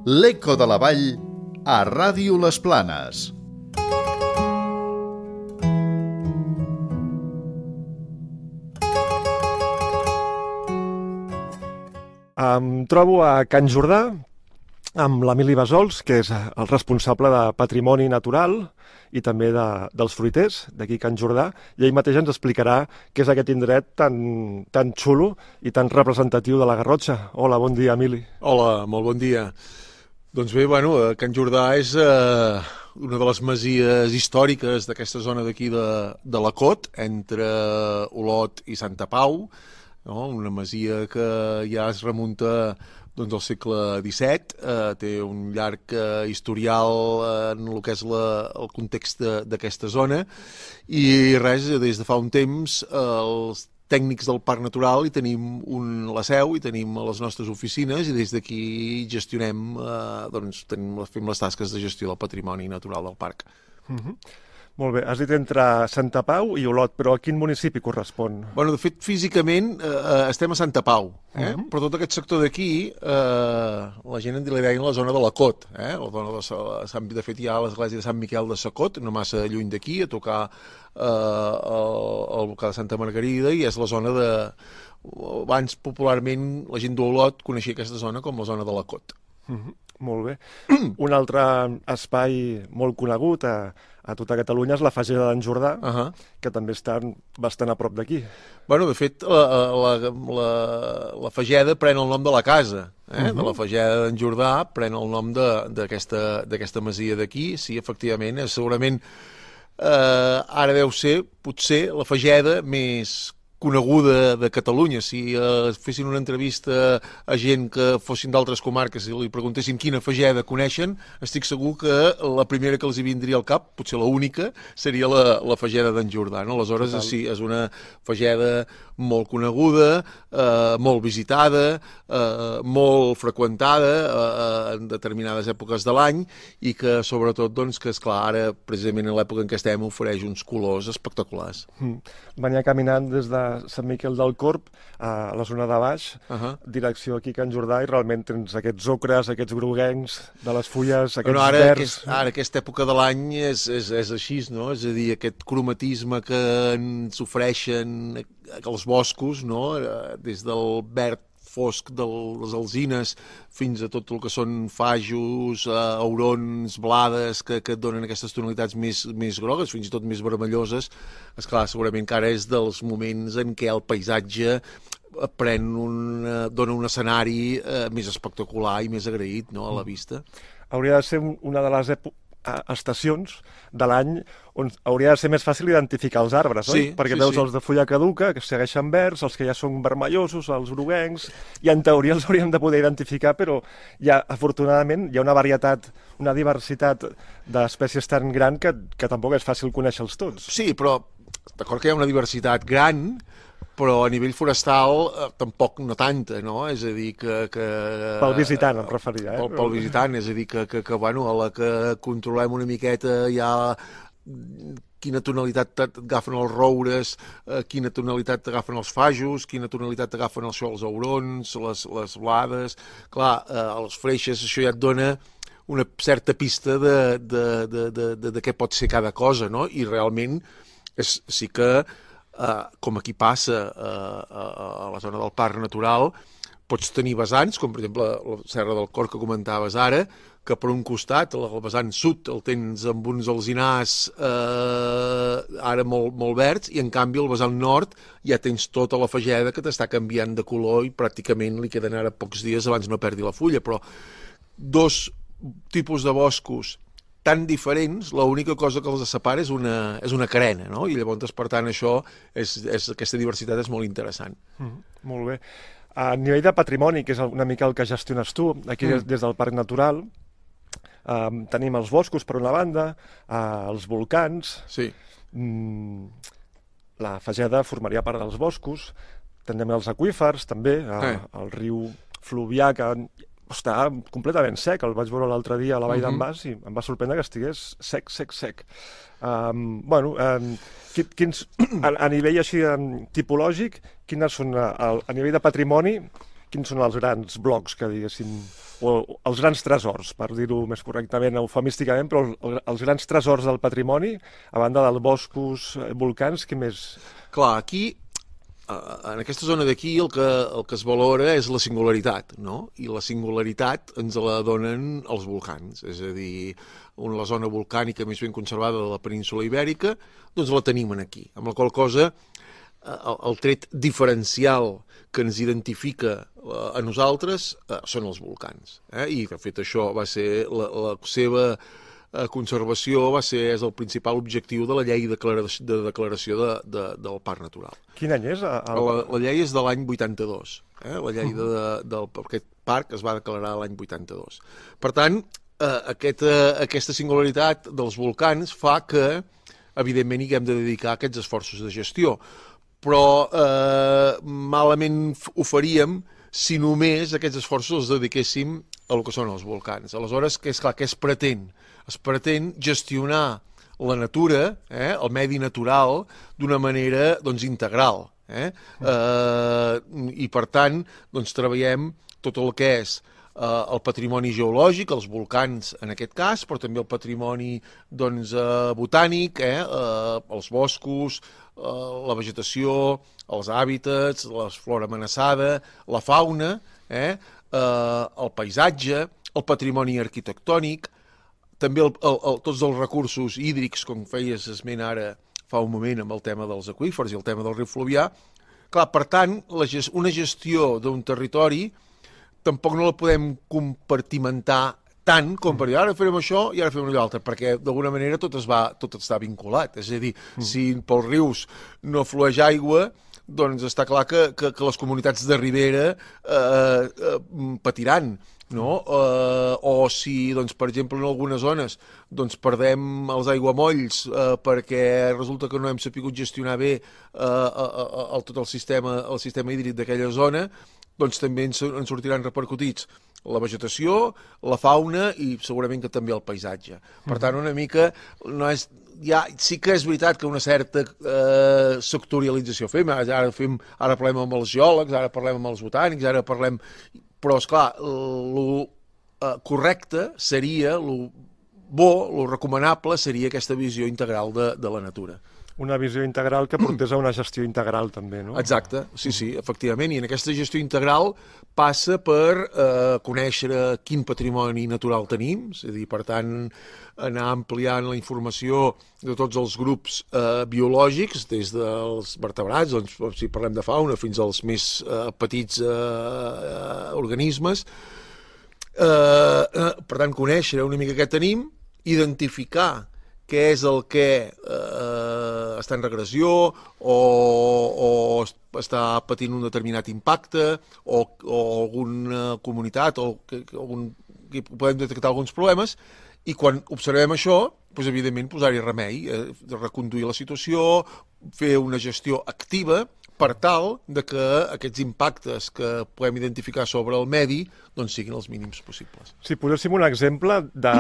L'Eco de la Vall a Ràdio Les Planes. Em trobo a Can Jordà amb l'Emili Bassols, que és el responsable de Patrimoni Natural i també dels fruiters d'aquí Can Jordà, i ell mateix ens explicarà què és aquest indret tan xulo i tan representatiu de la Garrotxa. Hola, bon dia, Emili. Hola, molt bon dia. Doncs bé, Can Jordà és una de les masies històriques d'aquesta zona d'aquí de la Cot, entre Olot i Santa Pau, no? Una masia que ja es remunta al segle XVII, té un llarg historial en el que és el context d'aquesta zona, i res, des de fa un temps els tècnics del Parc Natural hi tenim la seu, hi tenim les nostres oficines, i des d'aquí gestionem, fem les tasques de gestió del patrimoni natural del parc. Molt bé, has dit entre Santa Pau i Olot, però a quin municipi correspon? De fet, físicament estem a Santa Pau, però tot aquest sector d'aquí, la gent li deien la zona de la Cot, la zona de fet hi ha l'església de Sant Miquel de Sacot, no massa lluny d'aquí, a tocar al volcà de Santa Margarida, i és la zona de... Abans, popularment, la gent d'Olot coneixia aquesta zona com la zona de la Cot. Molt bé. Un altre espai molt conegut a tota Catalunya és la Fageda d'en Jordà, que també està bastant a prop d'aquí. De fet, la Fageda pren el nom de la casa, de la Fageda d'en Jordà, pren el nom d'aquesta masia d'aquí. Sí, efectivament, segurament ara deu ser, potser, la Fageda més coneguda de Catalunya. Si fessin una entrevista a gent que fossin d'altres comarques i li preguntessin quina Fageda coneixen, estic segur que la primera que els hi vindria al cap, potser la única, seria la Fageda d'en Jordà. Aleshores, sí, és una Fageda molt coneguda, molt visitada, molt freqüentada en determinades èpoques de l'any, i que, sobretot, que, esclar, ara, precisament en l'època en què estem, ofereix uns colors espectaculars. Venia caminant des de Sant Miquel del Corb a la zona de baix, direcció aquí a Can Jordà, i realment tens aquests ocres, aquests groguencs de les fulles, aquests verds... Ara, aquesta època de l'any és així, no? És a dir, aquest cromatisme que ens ofereixen els boscos, no? Des del verd fosc de les alzines fins a tot el que són fajos, aurons, blades, que et donen aquestes tonalitats més grogues, fins i tot més vermelloses. Esclar, segurament que ara és dels moments en què el paisatge dona un escenari més espectacular i més agraït, no, a la vista. Hauria de ser una de les estacions de l'any on hauria de ser més fàcil identificar els arbres, oi? Perquè veus els de fulla caduca, que segueixen verds, els que ja són vermellosos, els groguencs, i en teoria els hauríem de poder identificar, però afortunadament hi ha una varietat, una diversitat d'espècies tan gran que tampoc és fàcil conèixer-los tots. Sí, però d'acord que hi ha una diversitat gran, però a nivell forestal tampoc no tanta, no? És a dir, que... Pel visitant em referia, Pel visitant, és a dir, que a la que controlem una miqueta ja quina tonalitat agafen els roures, quina tonalitat agafen els fajos, quina tonalitat agafen els aurons, les blades... Clar, a les freixes això ja et dona una certa pista de què pot ser cada cosa, no? I realment sí que... com aquí passa a la zona del Parc Natural, pots tenir vessants, com per exemple la Serra del Cor que comentaves ara, que per un costat, el vessant sud, el tens amb uns alzinars ara molt verds, i en canvi el vessant nord ja tens tota la Fageda que t'està canviant de color i pràcticament li queden ara pocs dies abans no perdi la fulla, però dos tipus de boscos tan diferents, l'única cosa que els separa és una carena, no? I llavors, per tant, aquesta diversitat és molt interessant. Molt bé. A nivell de patrimoni, que és una mica el que gestiones tu, aquí des del Parc Natural, tenim els boscos, per una banda, els volcans... Sí. La Fageda formaria part dels boscos, tenim els aqüífers, també, el riu Fluvià, que... està completament sec, el vaig veure l'altre dia a la Vall d'en Bas i em va sorprendre que estigués sec. A nivell així tipològic, quines són, a nivell de patrimoni, quins són els grans blocs que diguéssim, o els grans tresors, per dir-ho més correctament, eufemísticament, però els grans tresors del patrimoni, a banda dels boscos, volcans, què més? Clar, aquí, en aquesta zona d'aquí, el que es valora és la singularitat, no? I la singularitat ens la donen els volcans, és a dir, la zona volcànica més ben conservada de la península Ibèrica, doncs la tenim aquí, amb la qual cosa el tret diferencial que ens identifica a nosaltres són els volcans. I, de fet, això va ser la seva conservació és el principal objectiu de la llei de declaració del Parc Natural. Quin any és? La llei és de l'any 82. La llei d'aquest parc es va declarar l'any 82. Per tant, aquesta singularitat dels volcans fa que, evidentment, hi haguem de dedicar aquests esforços de gestió. Però malament ho faríem si només aquests esforços els dediquéssim a el que són els volcans. Aleshores, què es pretén? Es pretén gestionar la natura, el medi natural, d'una manera integral. I, per tant, treballem tot el que és el patrimoni geològic, els volcans en aquest cas, però també el patrimoni botànic, els boscos, la vegetació, els hàbitats, la flora amenaçada, la fauna, el paisatge, el patrimoni arquitectònic, també tots els recursos hídrics, com feies esment ara fa un moment amb el tema dels aqüífers i el tema del riu Fluvià. Clar, per tant, una gestió d'un territori tampoc no la podem compartimentar tant com per dir, ara farem això i ara farem allò altre, perquè d'alguna manera tot està vinculat. És a dir, si pels rius no flueix aigua, doncs està clar que les comunitats de ribera patiran, no? O si, per exemple, en algunes zones perdem els aiguamolls perquè resulta que no hem sabut gestionar bé tot el sistema hídric d'aquella zona, doncs també ens sortiran repercutits la vegetació, la fauna i segurament que també el paisatge. Per tant, una mica sí que és veritat que una certa sectorialització fem. Ara parlem amb els geòlegs, ara parlem amb els botànics, ara parlem... Però, esclar, el correcte seria, el bo, el recomanable seria aquesta visió integral de la natura. Una visió integral que portés a una gestió integral també, no? Exacte, sí, efectivament. I en aquesta gestió integral passa per conèixer quin patrimoni natural tenim, és a dir, per tant, anar ampliant la informació de tots els grups biològics, des dels vertebrats, si parlem de fauna, fins als més petits organismes. Per tant, conèixer una mica què tenim, identificar què és el que està en regressió o està patint un determinat impacte o alguna comunitat o que podem detectar alguns problemes, i quan observem això, evidentment posar-hi remei, reconduir la situació, fer una gestió activa per tal que aquests impactes que podem identificar sobre el medi siguin els mínims possibles. Si poséssim un exemple de...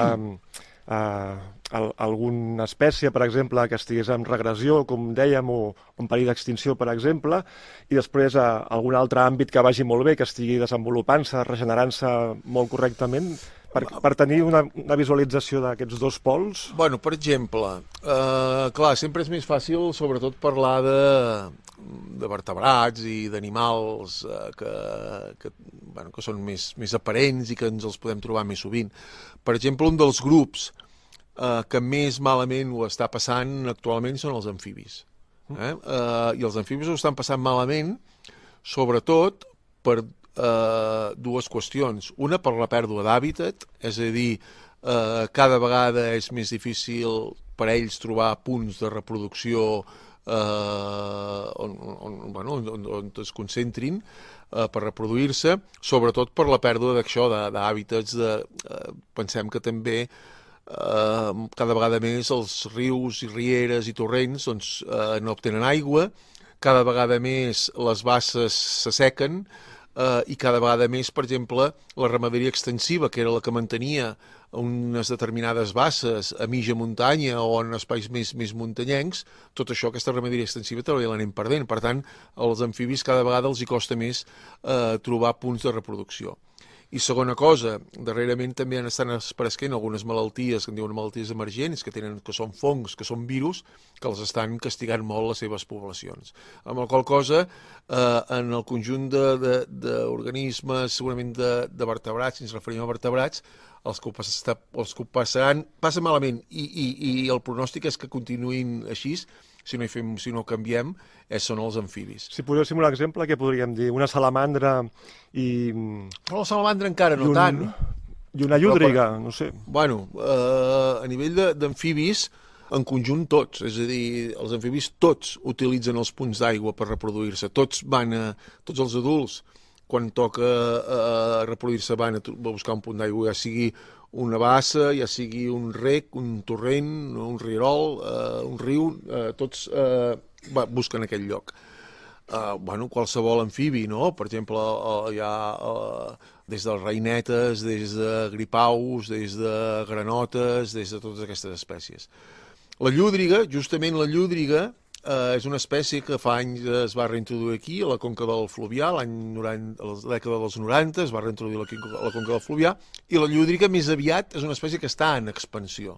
alguna espècie, per exemple, que estigués en regressió, com dèiem, o en perill d'extinció, per exemple, i després algun altre àmbit que vagi molt bé, que estigui desenvolupant-se, regenerant-se molt correctament, per tenir una visualització d'aquests dos pols? Bueno, per exemple, clar, sempre és més fàcil, sobretot, parlar de vertebrats i d'animals que són més aparents i que ens els podem trobar més sovint. Per exemple, un dels grups que més malament ho està passant actualment són els amfibis. I els amfibis ho estan passant malament, sobretot per dues qüestions. Una, per la pèrdua d'hàbitat, és a dir, cada vegada és més difícil per a ells trobar punts de reproducció on es concentrin per reproduir-se, sobretot per la pèrdua d'hàbitats. Pensem que també cada vegada més els rius i rieres i torrents no obtenen aigua, cada vegada més les basses s'assequen, i cada vegada més, per exemple, la ramaderia extensiva, que era la que mantenia unes determinades basses a mitja muntanya o en espais més muntanyencs, tot això, aquesta ramaderia extensiva també l'anem perdent. Per tant, als amfibis cada vegada els hi costa més trobar punts de reproducció. I segona cosa, darrerament també estan apareixent algunes malalties que en diuen malalties emergents, que són fongs, que són virus, que els estan castigant molt les seves poblacions. Amb la qual cosa, en el conjunt d'organismes, segurament de vertebrats, si ens referim a vertebrats, els que ho passaran, passa malament, i el pronòstic és que continuïn així, si no canviem, són els amfibis. Si poséssim un exemple, què podríem dir? Una salamandra i... Però la salamandra encara no tant. I una llúdriga, no sé. Bueno, a nivell d'amfibis, en conjunt tots, és a dir, els amfibis tots utilitzen els punts d'aigua per reproduir-se, tots els adults, quan toca reproduir-se van a buscar un punt d'aigua, ja sigui una bassa, ja sigui un rec, un torrent, un rierol, un riu, tots busquen aquell lloc. Qualsevol amfibi, no? Per exemple, hi ha des de reinetes, des de gripaus, des de granotes, des de totes aquestes espècies. La llúdriga, justament la llúdriga, és una espècie que fa anys es va reintroduir aquí, a la conca del Fluvià, a la dècada dels 90, es va reintroduir a la conca del Fluvià, i la llúdriga més aviat és una espècie que està en expansió.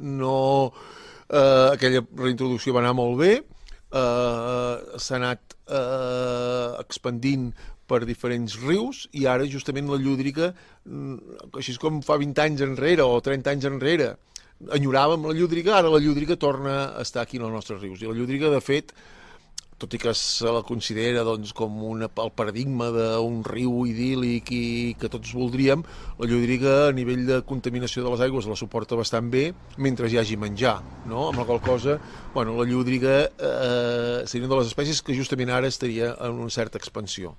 Aquella reintroducció va anar molt bé, s'ha anat expandint per diferents rius, i ara justament la llúdriga, així com fa 20 anys enrere o 30 anys enrere, enyoràvem la llúdriga, ara la llúdriga torna a estar aquí en els nostres rius. I la llúdriga, de fet, tot i que se la considera com el paradigma d'un riu idíl·lic i que tots voldríem, la llúdriga a nivell de contaminació de les aigües la suporta bastant bé mentre hi hagi menjar, no? Amb la qual cosa, la llúdriga seria una de les espècies que justament ara estaria en una certa expansió.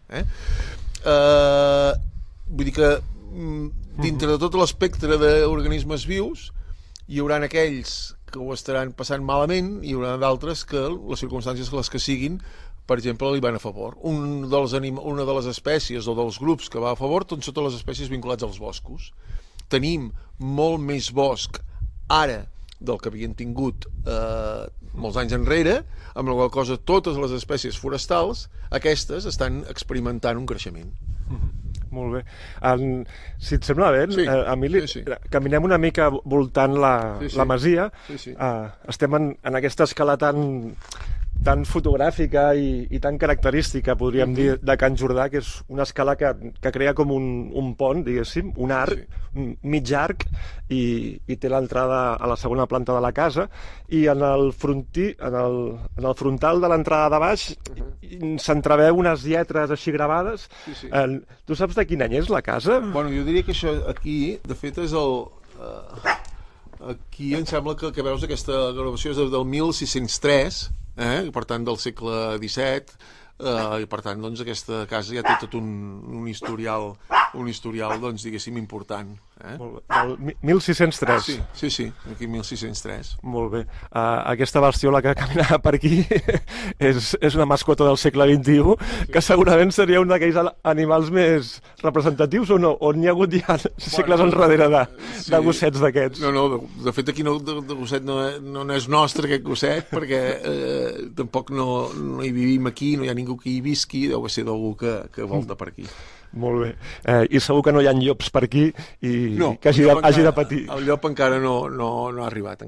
Vull dir que dintre de tot l'espectre d'organismes vius hi haurà aquells que ho estaran passant malament i hi haurà d'altres que les circumstàncies les que siguin, per exemple, li van a favor. Una de les espècies o dels grups que va a favor són totes les espècies vinculats als boscos. Tenim molt més bosc ara del que havien tingut molts anys enrere, amb la qual cosa totes les espècies forestals, aquestes estan experimentant un creixement. Molt bé. Si et sembla bé, Emili, caminem una mica voltant la masia. Estem en aquesta escala tan fotogràfica i tan característica, podríem dir, de Can Jordà, que és una escala que crea com un pont, diguéssim, un arc, mig arc, i té l'entrada a la segona planta de la casa, i en el frontal de l'entrada de baix s'entreveu unes lletres així gravades. Tu saps de quin any és la casa? Bueno, jo diria que això aquí, de fet, és el... Aquí em sembla que veus aquesta gravació és del 1603, per tant del segle XVII, i per tant doncs, aquesta casa ja té tot un historial, doncs, diguéssim, important. El 1603? Sí, aquí 1603. Molt bé. Aquesta bestiola que caminava per aquí és una mascota del segle XXI, que segurament seria un d'aquells animals més representatius, o no? O n'hi ha hagut ja segles enrere de gossets d'aquests? No, de fet aquí de gosset no és nostre, aquest gosset, perquè tampoc no hi vivim aquí, no hi ha ningú que hi visqui, deu ser d'algú que volta per aquí. Molt bé. I segur que no hi ha llops per aquí i que hagi de patir. El llop encara no ha arribat,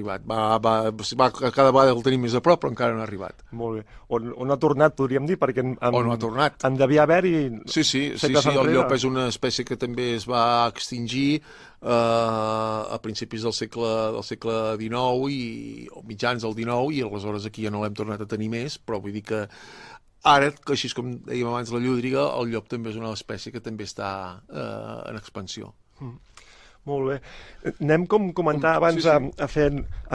cada vegada el tenim més a prop, però encara no ha arribat. Molt bé. On ha tornat, podríem dir, perquè on ha tornat? En devia haver-hi... Sí, el llop és una espècie que també es va extingir a principis del segle XIX o mitjans del XIX, i aleshores aquí ja no l'hem tornat a tenir més, però vull dir que ara, així com dèiem abans la llúdriga, el llop també és una espècie que també està en expansió. Molt bé. Anem, com comentava abans, a fer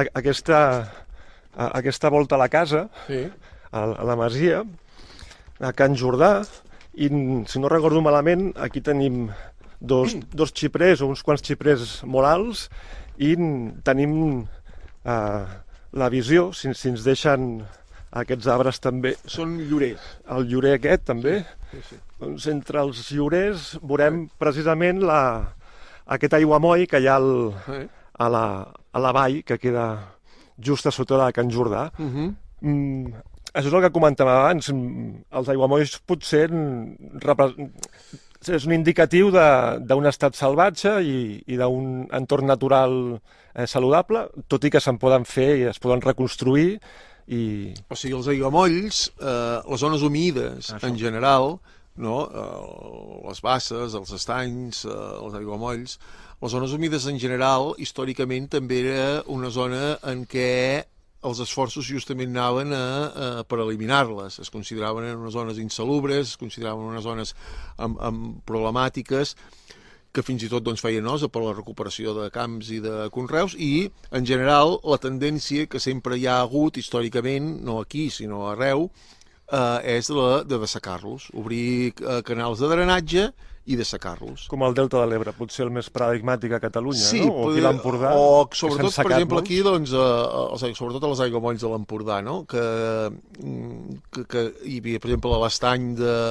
aquesta volta a la casa, a la masia, a Can Jordà, i si no recordo malament, aquí tenim dos xiprers o uns quants xiprers molt alts, i tenim la visió, si ens deixen Aquests arbres també... Són llorers. El llorer aquest també. Sí. Doncs entre els llorers veurem precisament aquest aiguamoll que hi ha a la vall, que queda just a sota de Can Jordà. Això és el que comentàvem abans. Els aiguamolls potser és un indicatiu d'un estat salvatge i d'un entorn natural saludable, tot i que se'n poden fer i es poden reconstruir. O sigui, els aiguamolls, les zones humides en general, no? Les basses, els estanys, els aiguamolls, les zones humides en general, històricament també era una zona en què els esforços justament anaven per eliminar-les. Es consideraven unes zones insalubres, es consideraven unes zones amb problemàtiques, que fins i tot feien nosa per la recuperació de camps i de conreus, i en general la tendència que sempre hi ha hagut històricament, no aquí sinó arreu, és la de dessecar-los, obrir canals de drenatge i dessecar-los. Com el Delta de l'Ebre, potser el més paradigmàtic a Catalunya, sí, no? O aquí l'Empordà. O sobretot, per exemple, aquí, sobretot els aiguamolls de l'Empordà, no? Que hi havia, per exemple, l'estany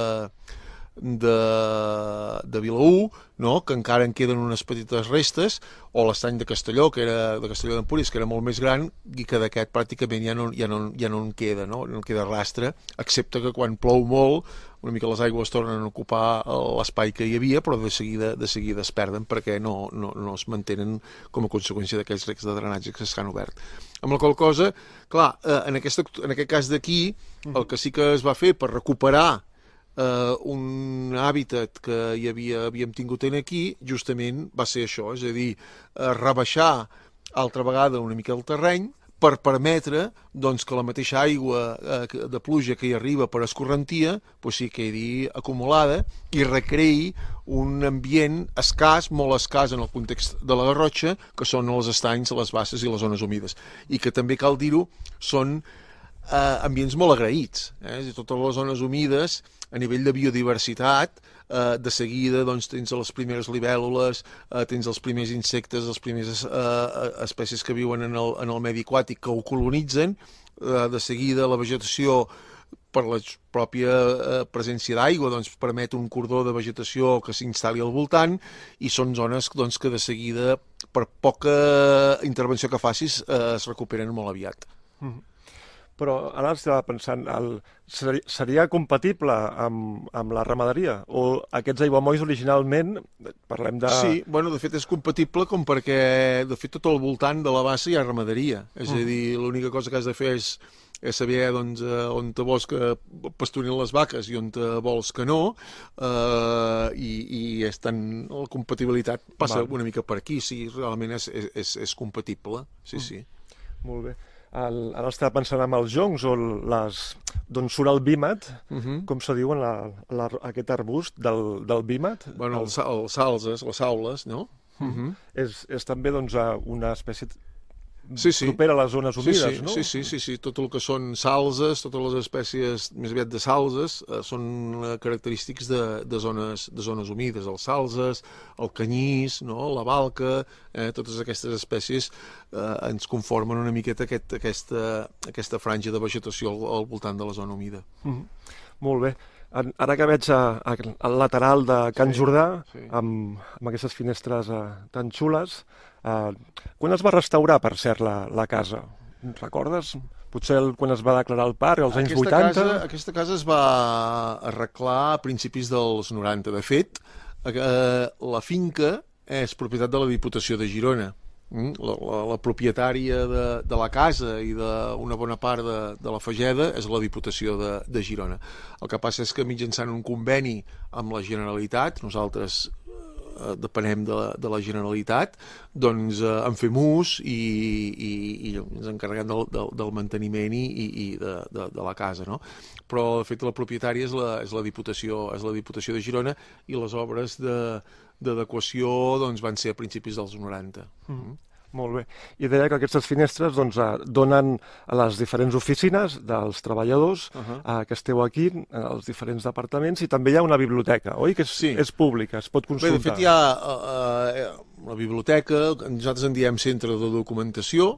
de Vilaür, no? Que encara en queden unes petites restes, o l'estany de Castelló, que era de Castelló d'Empúries, que era molt més gran, i que d'aquest pràcticament ja no en queda, no en queda rastre, excepte que quan plou molt, una mica les aigües tornen a ocupar l'espai que hi havia, però de seguida es perden perquè no es mantenen com a conseqüència d'aquells recs de drenatge que s'han obert. Amb la qual cosa, clar, en aquest cas d'aquí, el que sí que es va fer per recuperar un hàbitat que havíem tingut aquí, justament va ser això, és a dir, rebaixar altra vegada una mica el terreny per permetre que la mateixa aigua de pluja que hi arriba per escorrentia sí quedi acumulada i recreï un ambient escàs, molt escàs en el context de la Garrotxa, que són els estanys, les basses i les zones humides. I que també cal dir-ho, són ambients molt agraïts. Totes les zones humides, a nivell de biodiversitat, de seguida tens les primeres libèl·lules, tens els primers insectes, les primeres espècies que viuen en el medi aquàtic que ho colonitzen, de seguida la vegetació, per la pròpia presència d'aigua, permet un cordó de vegetació que s'instal·li al voltant, i són zones que de seguida, per poca intervenció que facis, es recuperen molt aviat. Però ara estava pensant, seria compatible amb la ramaderia? O aquests aiguamolls originalment, parlem de... Sí, de fet és compatible perquè de fet tot al voltant de la bassa hi ha ramaderia. És a dir, l'única cosa que has de fer és saber on te vols que pasturin les vaques i on te vols que no, i la compatibilitat passa una mica per aquí, sí, realment és compatible, sí. Molt bé. Ara estava pensant en els joncs, d'on surt el vímet, com se diuen aquest arbust del vímet? Els salzes, les saules, no? És també una espècie propera a les zones humides, no? Sí. Tot el que són salzes, totes les espècies més aviat de salzes, són característics de zones humides. Els salzes, el canyís, la balca, totes aquestes espècies ens conformen una miqueta aquesta franja de vegetació al voltant de la zona humida. Molt bé. Ara que veig al lateral de Can Jordà, amb aquestes finestres tan xules, quan es va restaurar, per cert, la casa? Recordes? Potser quan es va declarar el parc, als anys 80? Aquesta casa es va arreglar a principis dels 90. De fet, la finca és propietat de la Diputació de Girona. La propietària de la casa i d'una bona part de la Fageda és la Diputació de Girona. El que passa és que mitjançant un conveni amb la Generalitat, nosaltres depenem de la Generalitat, en fem ús i ens encarreguem del manteniment i de la casa, no? Però de fet la propietària és la Diputació de Girona, i les obres d'adequació van ser a principis dels 90. Molt bé. I deia que aquestes finestres donen a les diferents oficines dels treballadors que esteu aquí, als diferents departaments, i també hi ha una biblioteca, oi? Que és pública, es pot consultar. Bé, de fet hi ha la biblioteca, nosaltres en diem centre de documentació,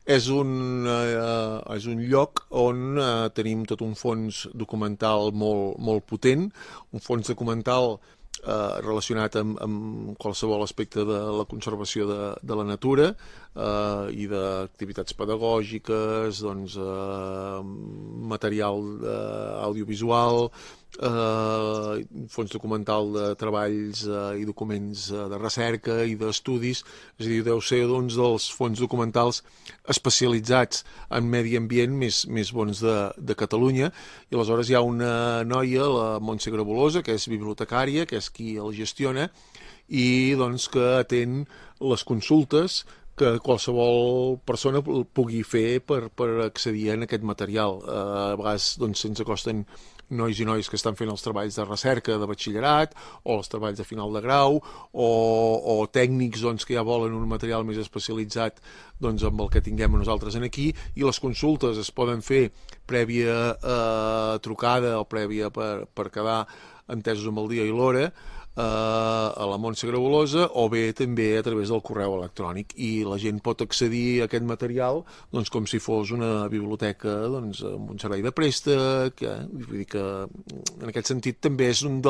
és un lloc on tenim tot un fons documental molt potent, un fons documental relacionat amb qualsevol aspecte de la conservació de la natura i d'activitats pedagògiques, doncs, material audiovisual, fons documental de treballs i documents de recerca i d'estudis, és a dir, deu ser dels fons documentals especialitzats en medi ambient més bons de Catalunya, i aleshores hi ha una noia, la Montse Grabolosa, que és bibliotecària, que és qui el gestiona, i doncs que atén les consultes que qualsevol persona pugui fer per accedir a aquest material. A vegades doncs, se'ns acosten nois i nois que estan fent els treballs de recerca de batxillerat o els treballs de final de grau o tècnics doncs, que ja volen un material més especialitzat doncs, amb el que tinguem nosaltres aquí, i les consultes es poden fer prèvia trucada o prèvia per quedar entesos amb el dia i l'hora a la Montse Grabolosa, o bé també a través del correu electrònic, i la gent pot accedir a aquest material doncs, com si fos una biblioteca doncs, amb un servei de préstec, vull dir que en aquest sentit també és un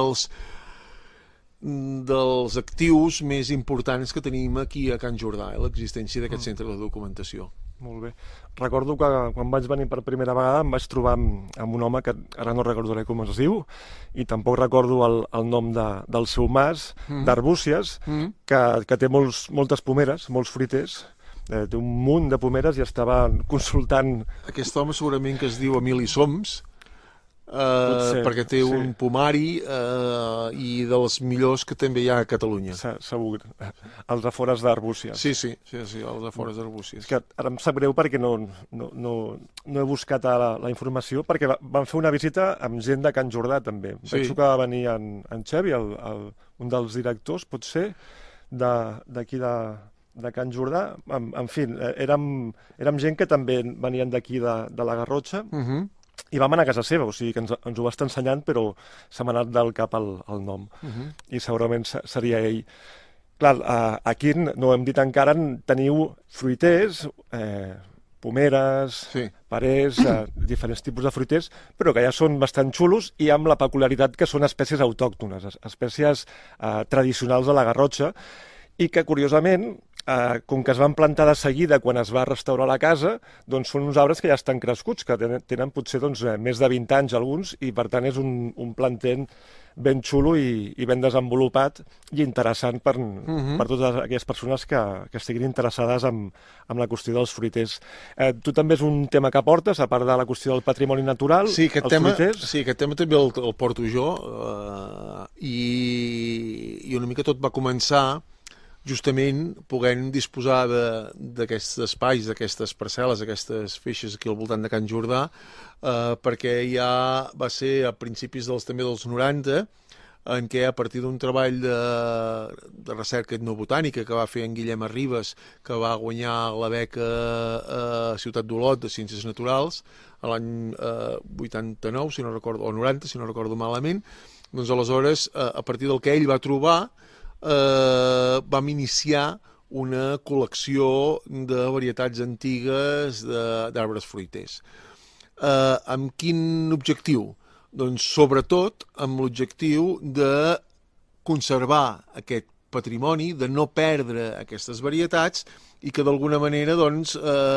dels actius més importants que tenim aquí a Can Jordà, l'existència d'aquest centre de documentació. Molt bé. Recordo que quan vaig venir per primera vegada em vaig trobar amb un home que ara no recordaré com es diu, i tampoc recordo el nom del seu mas, d'Arbúcies, que té moltes pomeres, molts fruiters, té un munt de pomeres, i estava consultant... Aquest home segurament que es diu Emili Soms, perquè té un pomari i dels millors que també hi ha a Catalunya. Segur, als afores d'Arbúcies. Sí, als afores d'Arbúcies. És que ara em sap greu perquè no he buscat la informació, perquè van fer una visita amb gent de Can Jordà també. Penso que va venir en Xevi, un dels directors, potser, d'aquí de Can Jordà. En fi, érem gent que també venien d'aquí de la Garrotxa, i vam anar a casa seva, o sigui que ens ho va estar ensenyant, però se m'ha anat del cap el nom, i segurament seria ell. Clar, aquí, no ho hem dit encara, teniu fruiters, pomeres, perers, diferents tipus de fruiters, però que ja són bastant xulos i amb la peculiaritat que són espècies autòctones, espècies tradicionals de la Garrotxa, i que, curiosament, com que es van plantar de seguida quan es va restaurar la casa, doncs són uns arbres que ja estan crescuts, que tenen potser més de 20 anys alguns, i per tant és un planter ben xulo i ben desenvolupat i interessant per totes aquelles persones que estiguin interessades en la qüestió dels fruiters. Tu també és un tema que portes, a part de la qüestió del patrimoni natural, els fruiters? Sí, aquest tema també el porto jo, i una mica tot va començar justament podent disposar d'aquests espais, d'aquestes parcel·les, aquestes feixes aquí al voltant de Can Jordà, perquè ja va ser a principis també dels 90, en què a partir d'un treball de recerca etnobotànica que va fer en Guillem Arribas, que va guanyar la beca a Ciutat d'Olot de Ciències Naturals a l'any 89, si no recordo, o 90, si no recordo malament, doncs aleshores, a partir del que ell va trobar, vam iniciar una col·lecció de varietats antigues d'arbres fruiters. Amb quin objectiu? Doncs sobretot amb l'objectiu de conservar aquest patrimoni, de no perdre aquestes varietats i que d'alguna manera doncs,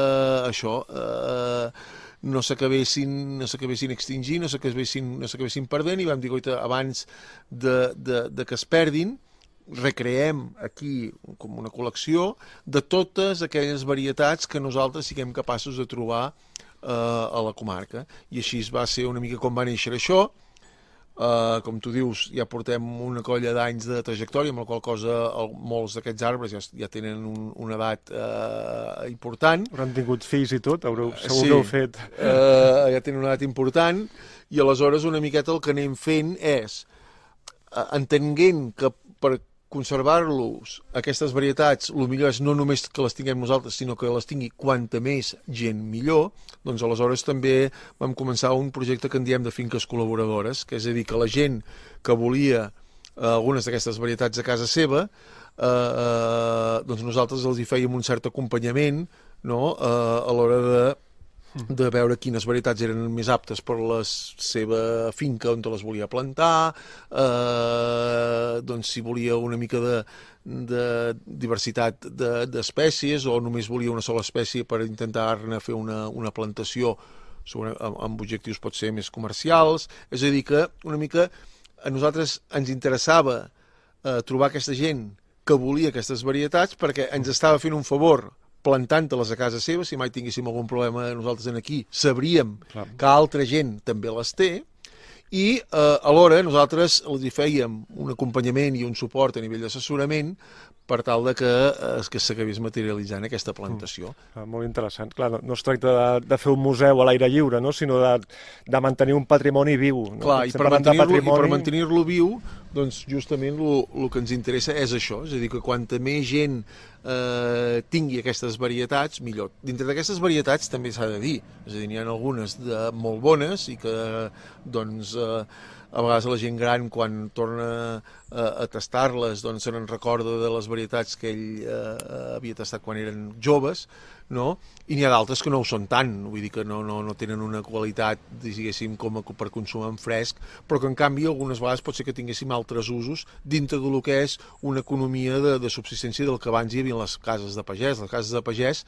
no s'acabessin extingint, no s'acabessin perdent, i vam dir, abans de que es perdin, recreem aquí com una col·lecció de totes aquelles varietats que nosaltres siguem capaços de trobar a la comarca. I així va ser una mica com va néixer això. Com tu dius, ja portem una colla d'anys de trajectòria, amb la qual cosa molts d'aquests arbres ja tenen una edat important. Hauran tingut fills i tot, segur que heu fet. Ja tenen una edat important, i aleshores una miqueta el que anem fent és, entenent que per conservar-los, aquestes varietats, el millor és no només que les tinguem nosaltres, sinó que les tingui quanta més gent millor, doncs aleshores també vam començar un projecte que en diem de finques col·laboradores, que és a dir, que la gent que volia algunes d'aquestes varietats a casa seva, doncs nosaltres els hi fèiem un cert acompanyament no? A l'hora de veure quines varietats eren més aptes per la seva finca on les volia plantar, doncs si volia una mica de diversitat d'espècies o només volia una sola espècie per intentar-ne fer una plantació amb objectius potser més comercials. És a dir, que una mica a nosaltres ens interessava trobar aquesta gent que volia aquestes varietats perquè ens estava fent un favor plantant-les a casa seva. Si mai tinguéssim algun problema nosaltres aquí, sabríem que altra gent també les té, i alhora nosaltres els hi fèiem un acompanyament i un suport a nivell d'assessorament per tal de que s'acabés materialitzant aquesta plantació. Molt interessant. Clar, no es tracta de fer un museu a l'aire lliure, no? Sinó de mantenir un patrimoni viu. No? Clar, i per mantenir-lo viu, doncs justament el que ens interessa és això, és a dir, que quanta més gent tingui aquestes varietats, millor. Dintre d'aquestes varietats també s'ha de dir, és a dir, n'hi ha algunes molt bones i que, doncs, a vegades la gent gran, quan torna a tastar-les, doncs se n'en recorda de les varietats que ell havia tastat quan eren joves, no? I n'hi ha d'altres que no ho són tant, vull dir que no tenen una qualitat, diguéssim, com per consum en fresc, però que en canvi algunes vegades pot ser que tinguéssim altres usos dintre del que és una economia de subsistència del que abans hi havia les cases de pagès. Les cases de pagès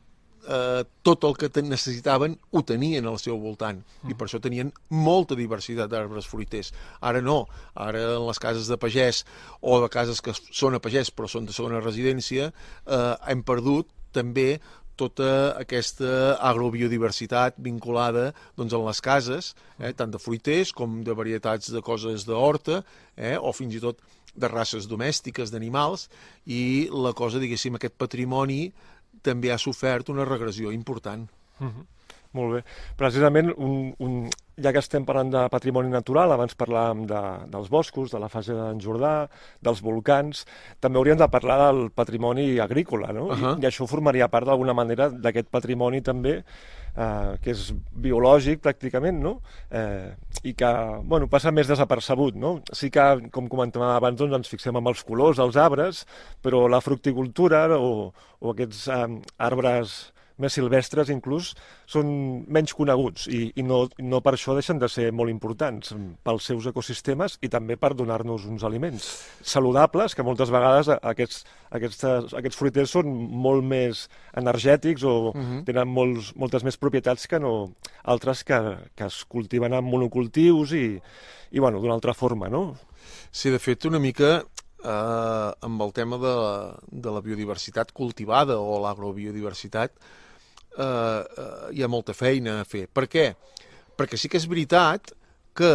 tot el que necessitaven ho tenien al seu voltant i per això tenien molta diversitat d'arbres fruiters. Ara no, ara en les cases de pagès o de cases que són a pagès però són de segona residència hem perdut també tota aquesta agrobiodiversitat vinculada doncs, en les cases, tant de fruiters com de varietats de coses d'horta o fins i tot de races domèstiques d'animals, i la cosa, diguéssim, aquest patrimoni també ha sofert una regressió important. Molt bé. Precisament, ja que estem parlant de patrimoni natural, abans parlàvem dels boscos, de la fase d'en Jordà, dels volcans, també hauríem de parlar del patrimoni agrícola, no? I això formaria part d'alguna manera d'aquest patrimoni també, que és biològic pràcticament, no? I que, bueno, passa més desapercebut, no? Sí que, com comentàvem abans, doncs ens fixem en els colors dels arbres, però la fructicultura o aquests arbres més silvestres inclús són menys coneguts i no per això deixen de ser molt importants pels seus ecosistemes i també per donar-nos uns aliments saludables, que moltes vegades aquests fruiters són molt més energètics o tenen moltes més propietats que no altres que es cultiven en monocultius i bueno, d'una altra forma, no? Sí, de fet, una mica amb el tema de la biodiversitat cultivada o l'agrobiodiversitat hi ha molta feina a fer. Per què? Perquè sí que és veritat que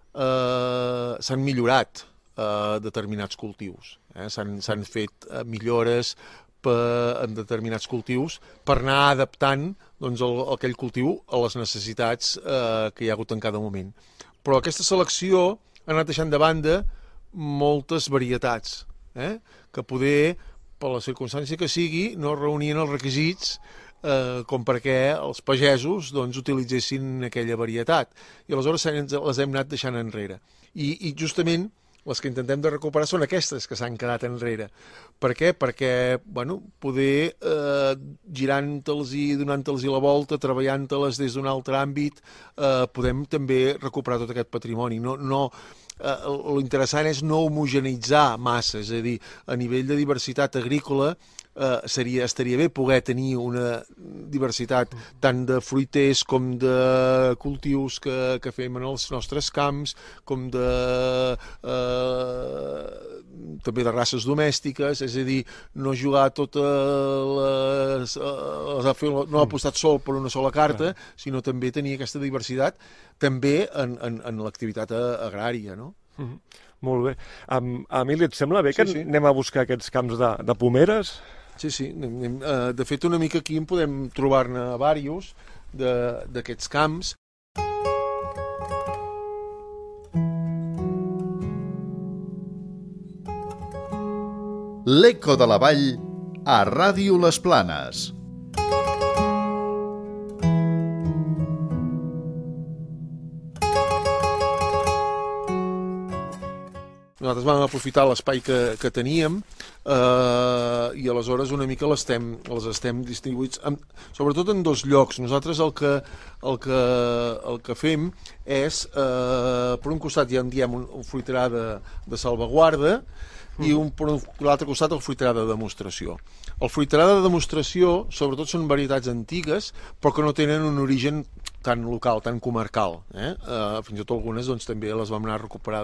s'han millorat determinats cultius. S'han fet millores en determinats cultius per anar adaptant doncs, aquell cultiu a les necessitats que hi ha hagut en cada moment. Però aquesta selecció ha anat deixant de banda moltes varietats, que poder, per la circumstància que sigui, no reunien els requisits com perquè els pagesos doncs, utilitzessin aquella varietat. I aleshores les hem anat deixant enrere. I justament les que intentem de recuperar són aquestes que s'han quedat enrere. Per què? Perquè, bueno, poder girant-te'ls i donant-te'ls la volta, treballant-te'ls des d'un altre àmbit, podem també recuperar tot aquest patrimoni. L'interessant és no homogeneitzar massa, és a dir, a nivell de diversitat agrícola estaria bé poder tenir una diversitat tant de fruiters com de cultius que fem en els nostres camps, com també de races domèstiques, és a dir, no jugar no apostar sol per una sola carta, sinó també tenir aquesta diversitat també en l'activitat agrària, no? Molt bé. Emili, et sembla bé que anem a buscar aquests camps de pomeres? Sí. De fet, una mica aquí en podem trobar-ne diversos d'aquests camps. L'Eco de la Vall a Ràdio Les Planes. Nosaltres vam aprofitar l'espai que teníem i aleshores una mica les estem distribuïts, sobretot en 2 llocs. Nosaltres el que fem és, per un costat ja en diem un fruiterar de salvaguarda, i per l'altre costat el fruiterar de demostració. El fruiterar de demostració sobretot són varietats antigues però que no tenen un origen tan local, tan comarcal, fins i tot algunes doncs, també les vam anar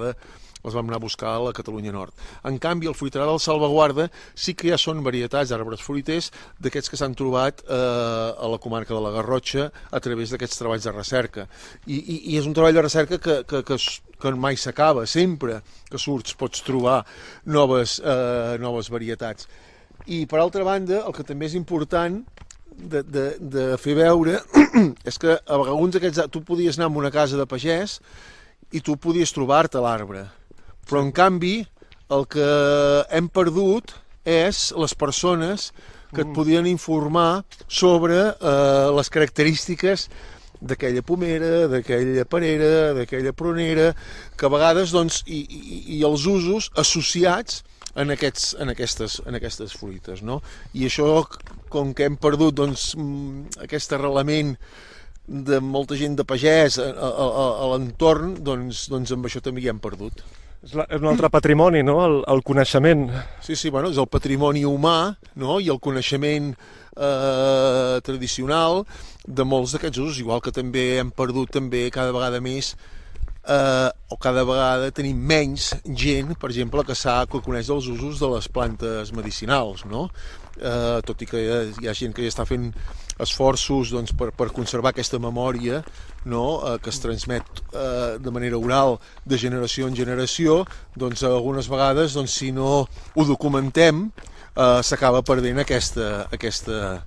a buscar a la Catalunya Nord. En canvi, el fruiterar del salvaguarda sí que ja són varietats d'arbres fruiters d'aquests que s'han trobat a la comarca de la Garrotxa a través d'aquests treballs de recerca. I és un treball de recerca que mai s'acaba, sempre que surts pots trobar noves varietats. I per altra banda, el que també és important de fer veure és que a alguns d'aquests tu podies anar a una casa de pagès i tu podies trobar-te l'arbre, però en canvi el que hem perdut és les persones que et podien informar sobre les característiques d'aquella pomera, d'aquella perera, d'aquella prunera, que a vegades doncs, i els usos associats en aquestes fruites, no? I això, com que hem perdut doncs, aquest arrelament de molta gent de pagès a l'entorn, doncs amb això també hi hem perdut. És un altre patrimoni, no?, el coneixement. Sí, bueno, és el patrimoni humà, no?, i el coneixement tradicional de molts d'aquests usos, igual que també hem perdut també cada vegada més o cada vegada tenim menys gent, per exemple, que coneix els usos de les plantes medicinals, no? Tot i que hi ha gent que ja està fent esforços doncs, per conservar aquesta memòria, no? Que es transmet de manera oral de generació en generació, doncs algunes vegades, doncs, si no ho documentem, s'acaba perdent aquests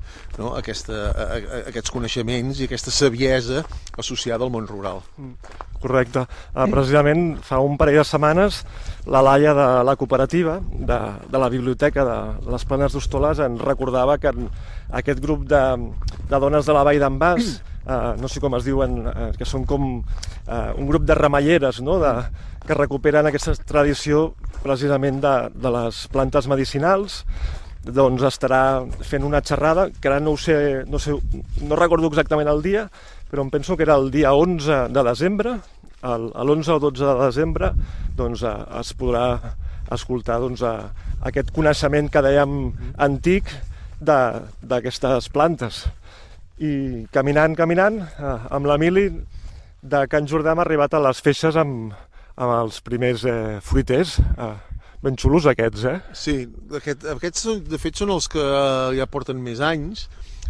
coneixements i aquesta saviesa associada al món rural. Correcte. Precisament fa un parell de setmanes la Laia de la cooperativa de la biblioteca de les Planes d'Hostoles ens recordava que aquest grup de dones de la Vall d'en Bas, no sé com es diuen, que són com un grup de remeieres, no?, que recuperen aquesta tradició precisament de les plantes medicinals, doncs estarà fent una xerrada, que ara no recordo exactament el dia, però em penso que era el dia 11 de desembre, l'11 o 12 de desembre, doncs es podrà escoltar doncs, aquest coneixement que dèiem antic d'aquestes plantes. I caminant, amb l'Emili de Can Jordà hem arribat a les feixes amb els primers fruiters, ben xulos aquests, Sí, aquests de fet són els que ja porten més anys.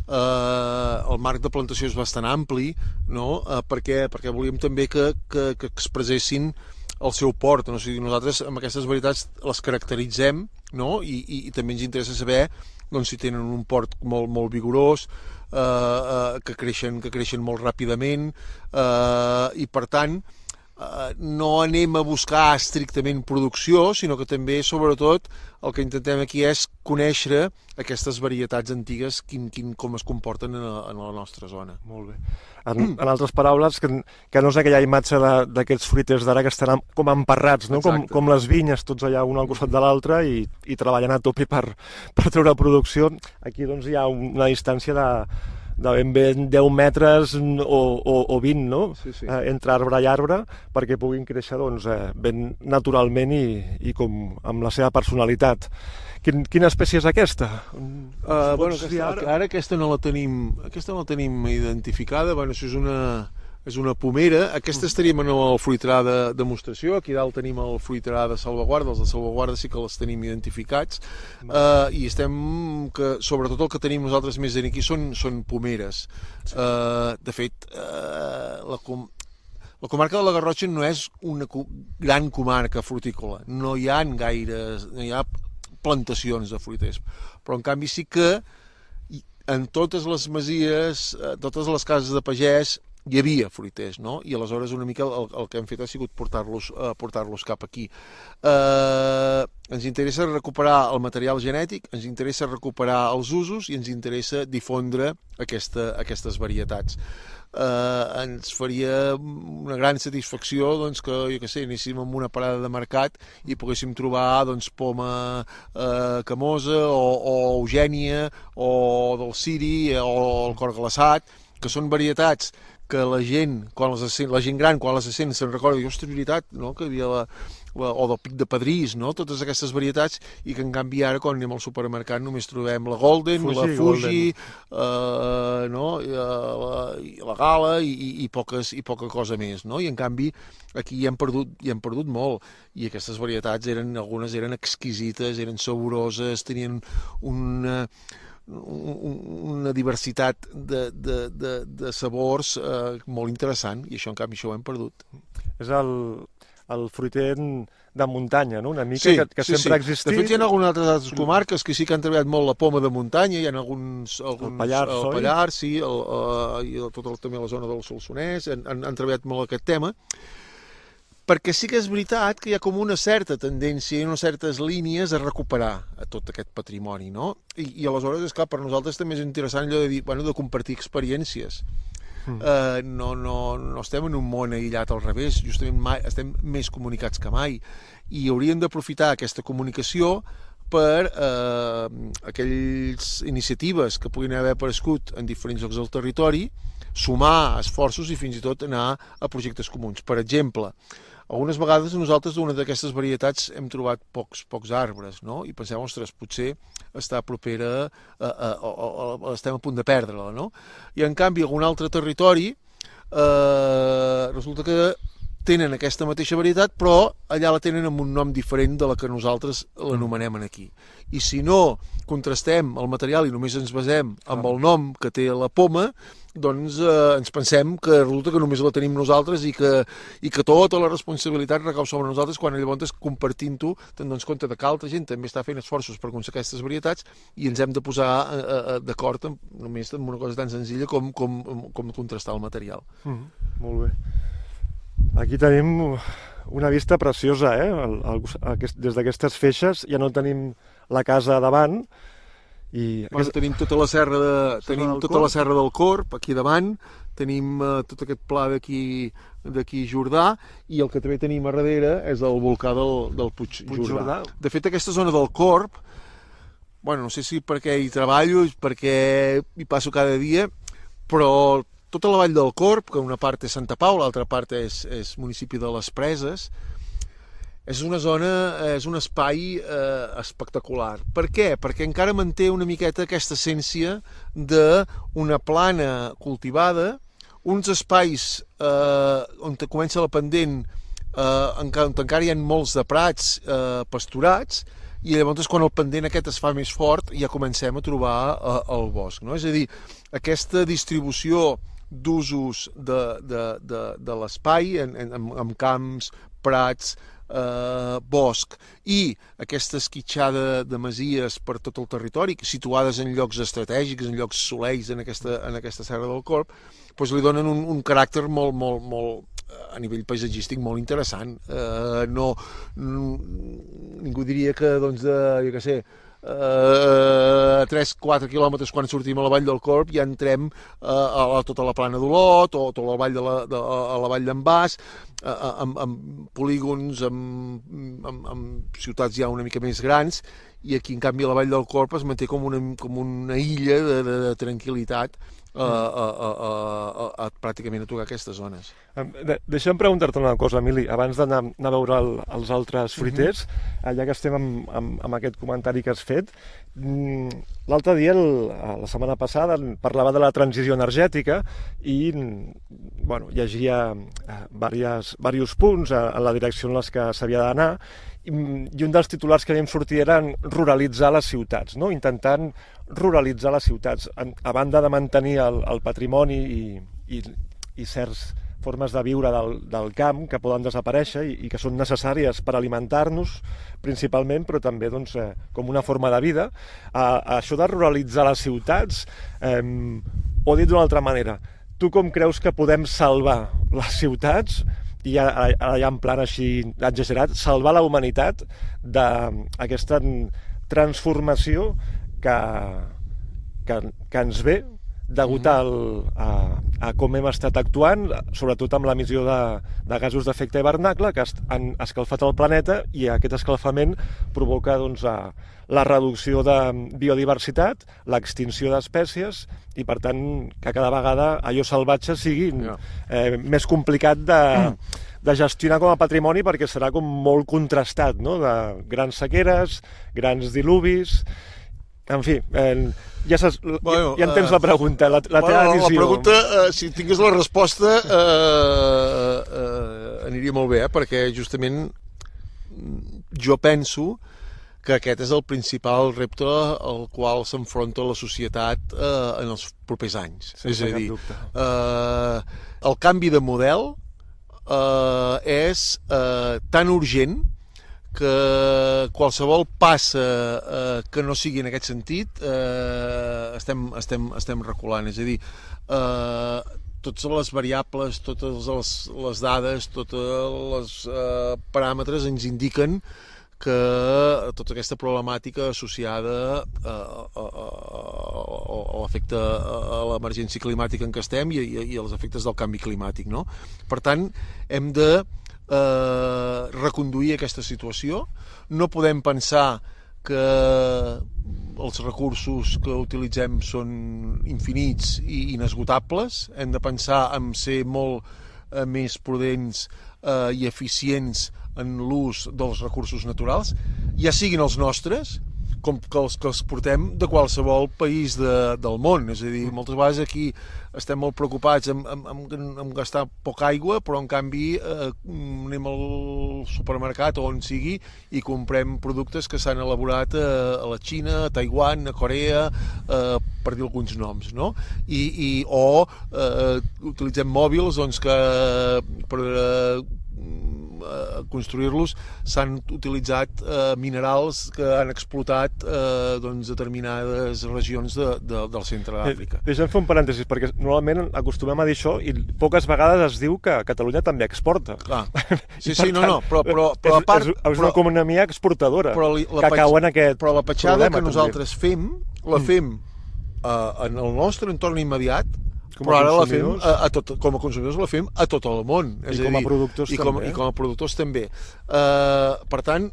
El marc de plantació és bastant ampli, no? Perquè volíem també que expressessin el seu port, no? O sigui, nosaltres amb aquestes varietats les caracteritzem, no? I també ens interessa saber doncs, si tenen un port molt vigorós, que creixen molt ràpidament, i per tant no anem a buscar estrictament producció, sinó que també, sobretot, el que intentem aquí és conèixer aquestes varietats antigues, com es comporten en la nostra zona. Molt bé. En altres paraules, que no és aquella imatge d'aquests fruiters d'ara que estan com emparrats, no? Com les vinyes, tots allà un al costat de l'altre i treballant a tope per treure producció. Aquí doncs, hi ha una distància de ben 10 metres o 20, no? Sí. Entre arbre i arbre, perquè puguin créixer doncs, ben naturalment i com amb la seva personalitat. Quina espècie és aquesta? Ara aquesta no la tenim identificada. Bueno, això és una pomera. Aquesta estaríem en el fruiterar de demostració. Aquí dalt tenim el fruiterar de salvaguarda. Els de salvaguarda sí que els tenim identificats. I sobretot el que tenim nosaltres més aquí són pomeres. De fet, la comarca de la Garrotxa no és una gran comarca frutícola. No hi ha plantacions de fruiters. Però en canvi sí que en totes les masies, totes les cases de pagès, hi havia fruiters, no? I aleshores una mica el que hem fet ha sigut portar-los cap aquí. Ens interessa recuperar el material genètic, ens interessa recuperar els usos i ens interessa difondre aquestes varietats. ens faria una gran satisfacció doncs, que, jo què sé, anéssim en una parada de mercat i poguéssim trobar doncs, poma camosa o Eugènia o del ciri o el cor glaçat, que són varietats que la gent gran, quan les sent, se'n recorda, i ostres, veritat, no? Que hi havia o del pic de Padrís, no? Totes aquestes varietats, i que en canvi ara, quan anem al supermercat, només trobem la Golden, la Fuji, no? La Gala i poca cosa més, no? I en canvi aquí hi hem perdut molt, i aquestes varietats algunes eren exquisites, eren saboroses, tenien una diversitat de sabors molt interessant, i això en canvi ho hem perdut. És el fruiter de muntanya, no? Una mica que sempre ha existit. De fet, hi ha algunes altres comarques que sí que han treballat molt la poma de muntanya, hi ha alguns el Pallars, sí, i també la zona del Solsonès, han treballat molt aquest tema, perquè sí que és veritat que hi ha com una certa tendència i unes certes línies a recuperar tot aquest patrimoni, no? I aleshores, és clar, per nosaltres també és interessant allò de dir, bueno, de compartir experiències. No estem en un món aïllat, al revés, justament estem més comunicats que mai, i hauríem d'aprofitar aquesta comunicació per aquelles iniciatives que puguin haver aparegut en diferents llocs del territori, sumar esforços i fins i tot anar a projectes comuns. Per exemple, algunes vegades nosaltres d'una d'aquestes varietats hem trobat pocs arbres, no? I pensem, ostres, potser està propera, estem a punt de perdre-la, no? I en canvi, algun altre territori resulta que tenen aquesta mateixa varietat, però allà la tenen amb un nom diferent de la que nosaltres l'anomenem aquí. I si no contrastem el material i només ens basem amb el nom que té la poma, doncs ens pensem que resulta que només la tenim nosaltres i que tota la responsabilitat recau sobre nosaltres, quan llavors compartint-ho te'n dones compte que altra gent també està fent esforços per aconseguir aquestes varietats i ens hem de posar d'acord només amb una cosa tan senzilla com contrastar el material. Molt bé. Aquí tenim una vista preciosa, des d'aquestes feixes ja no tenim la casa davant. Tenim tota la serra del Corb aquí davant, tenim tot aquest pla d'aquí Jordà, i el que també tenim a darrere és el volcà del Puig Jordà. De fet, aquesta zona del Corb, no sé si perquè hi treballo, perquè hi passo cada dia, però tota la vall del Corb, que una part és Santa Pau, l'altra part és municipi de les Preses, és una zona, és un espai espectacular. Per què? Perquè encara manté una miqueta aquesta essència d'una plana cultivada, uns espais on comença la pendent, on encara hi ha molts de prats pasturats, i llavors quan el pendent aquest es fa més fort ja comencem a trobar el bosc, no? És a dir, aquesta distribució d'usos de l'espai amb camps, prats, bosc i aquesta esquitxada de masies per tot el territori, situades en llocs estratègics, en llocs soleis en aquesta serra del Corb, doncs li donen un caràcter molt a nivell paisatgístic molt interessant. Ningú diria que, jo què sé, a 3-4 quilòmetres quan sortim a la vall del Corb ja entrem a tota la plana d'Olot o tota a la vall d'en Bas, amb polígons, amb ciutats ja una mica més grans, i aquí en canvi a la vall del Corb es manté com una illa de tranquil·litat pràcticament a tocar aquestes zones. Deixa'm preguntar-te una cosa, Emili, abans d'anar a veure els altres fruiters, ja que estem amb aquest comentari que has fet. L'altre dia, la setmana passada, parlava de la transició energètica i llegia diversos punts en la direcció en les que s'havia d'anar, i un dels titulars que havíem sortit era ruralitzar les ciutats, no? Intentant ruralitzar les ciutats, a banda de mantenir el patrimoni i certes formes de viure del camp que poden desaparèixer i que són necessàries per alimentar-nos principalment, però també com una forma de vida. Això de ruralitzar les ciutats, o dit d'una altra manera, tu com creus que podem salvar les ciutats, i ara ja en plan així exagerat, salvar la humanitat d'aquesta transformació que ens ve degut a a com hem estat actuant, sobretot amb l'emissió de gasos d'efecte hivernacle que han escalfat el planeta, i aquest escalfament provoca doncs, la reducció de biodiversitat, l'extinció d'espècies, i per tant que cada vegada allò salvatge sigui més complicat de gestionar com a patrimoni, perquè serà com molt contrastat, no? De grans sequeres, grans diluvis... En fi, ja entens la pregunta, la teva visió. La pregunta, si tingués la resposta, aniria molt bé, perquè justament jo penso que aquest és el principal repte al qual s'enfronta la societat en els propers anys. És a dir, el canvi de model és tan urgent que qualsevol passa que no sigui en aquest sentit estem reculant. És a dir, totes les variables, totes les dades, tots els paràmetres ens indiquen que tota aquesta problemàtica associada a l'efecte, a l'emergència climàtica en què estem i als efectes del canvi climàtic, no? Per tant, hem de reconduir aquesta situació. No podem pensar que els recursos que utilitzem són infinits i inesgotables. Hem de pensar en ser molt més prudents i eficients en l'ús dels recursos naturals, ja siguin els nostres com que els portem de qualsevol país del món. És a dir, moltes vegades aquí estem molt preocupats en gastar poca aigua, però en canvi anem al supermercat o on sigui i comprem productes que s'han elaborat a la Xina, a Taiwan, a Corea, per dir alguns noms, no? O utilitzem mòbils doncs, que per construir-los s'han utilitzat minerals que han explotat determinades regions del centre d'Àfrica. Deixa'm fer un parèntesis, perquè normalment acostumem a dir això i poques vegades es diu que Catalunya també exporta. Clar. Sí, però a part... És una economia exportadora que cau en aquest problema. Però la petjada que nosaltres també fem, la fem en el nostre entorn immediat, però ara la fem com a consumidors la fem a tot el món. I com a productors també. I com a productors també. Per tant,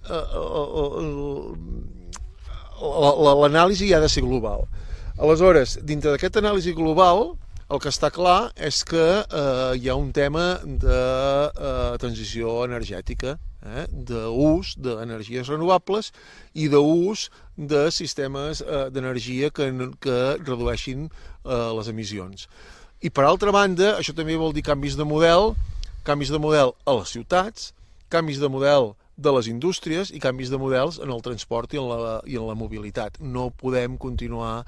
l'anàlisi ha de ser global. Aleshores, dintre d'aquesta anàlisi global, el que està clar és que hi ha un tema de transició energètica, d'ús d'energies renovables i d'ús de sistemes d'energia que redueixin les emissions. I per altra banda, això també vol dir canvis de model a les ciutats, canvis de model de les indústries i canvis de models en el transport i en la mobilitat. No podem continuar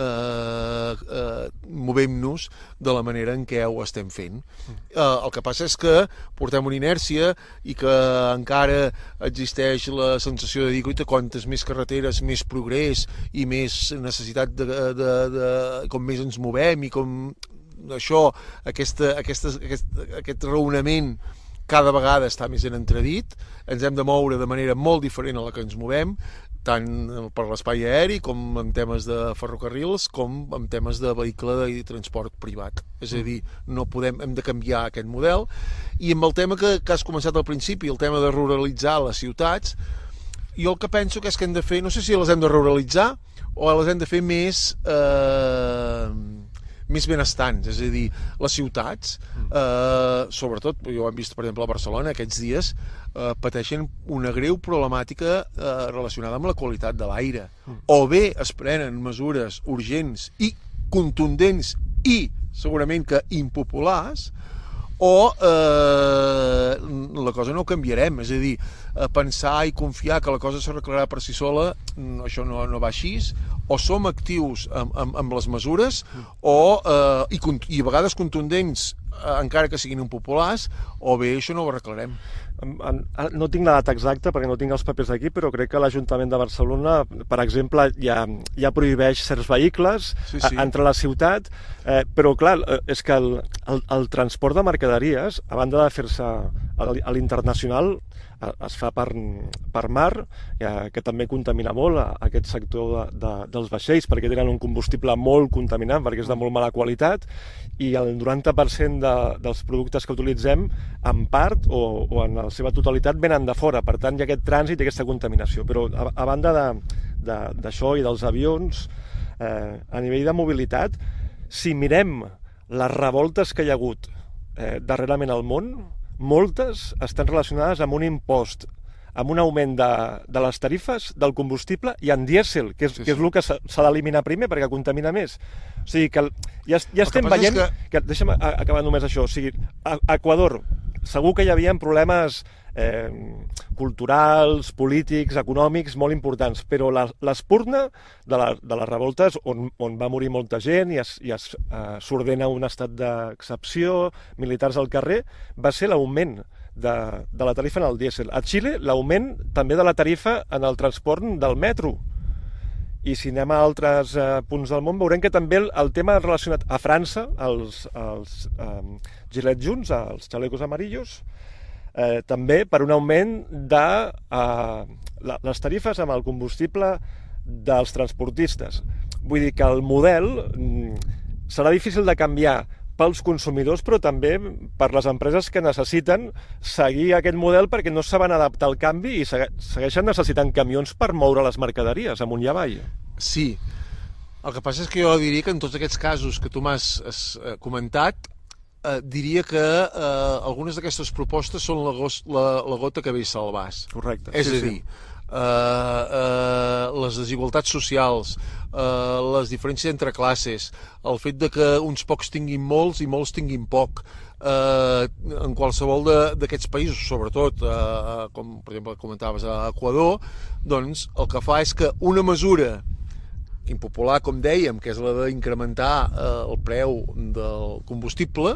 movent-nos de la manera en què ho estem fent. El que passa és que portem una inèrcia i que encara existeix la sensació de dir que quantes més carreteres, més progrés i més necessitat de com més ens movem i com això, aquest raonament cada vegada està més en entredit. Ens hem de moure de manera molt diferent a la que ens movem, tant per l'espai aeri com en temes de ferrocarrils com en temes de vehicle i transport privat. És a dir, hem de canviar aquest model. I amb el tema que has començat al principi, el tema de ruralitzar les ciutats, jo el que penso que és que hem de fer, no sé si les hem de ruralitzar o les hem de fer més benestants, és a dir, les ciutats, sobretot, jo ho hem vist, per exemple, a Barcelona, aquests dies, pateixen una greu problemàtica relacionada amb la qualitat de l'aire. O bé es prenen mesures urgents i contundents i, segurament que impopulars, o la cosa no ho canviarem. És a dir, pensar i confiar que la cosa s'arreglarà per si sola, això no va així. O som actius amb les mesures i a vegades contundents, encara que siguin impopulars, o bé això no ho arreglarem. No tinc la data exacta perquè no tinc els papers aquí, però crec que l'Ajuntament de Barcelona, per exemple, ja prohibeix certs vehicles entre la ciutat, però clar, és que el transport de mercaderies, a banda de fer-se a l'internacional es fa per mar, que també contamina molt aquest sector dels vaixells, perquè tenen un combustible molt contaminant, perquè és de molt mala qualitat, i el 90% dels productes que utilitzem, en part o en la seva totalitat, venen de fora. Per tant, hi ha aquest trànsit i aquesta contaminació. Però a banda d'això i dels avions, a nivell de mobilitat, si mirem les revoltes que hi ha hagut darrerament al món, moltes estan relacionades amb un impost, amb un augment de les tarifes del combustible i en dièsel, que és el que s'ha d'eliminar primer perquè contamina més. O sigui que ja estem veient... Deixa'm acabar només això. O sigui, a Equador segur que hi havia problemes culturals, polítics, econòmics molt importants, però l'espurna de les revoltes on va morir molta gent i s'ordena un estat d'excepció, militars al carrer, va ser l'augment de la tarifa en el dièsel. A Xile, l'augment també de la tarifa en el transport del metro. I si anem a altres punts del món, veurem que també el tema relacionat a França, els gilets junts, els xalecos amarillos, també per un augment de les tarifes amb el combustible dels transportistes. Vull dir que el model serà difícil de canviar pels consumidors, però també per les empreses que necessiten seguir aquest model perquè no saben adaptar al canvi i segueixen necessitant camions per moure les mercaderies amunt i avall. Sí. El que passa és que jo diria que en tots aquests casos que tu m'has comentat, diria que algunes d'aquestes propostes són la gota que vessa el vas. Correcte. És a dir, les desigualtats socials, les diferències entre classes, el fet de que uns pocs tinguin molts i molts tinguin poc, en qualsevol d'aquests països, sobretot, com per exemple comentaves a Equador, doncs el que fa és que una mesura impopular, com dèiem, que és la d'incrementar el preu del combustible,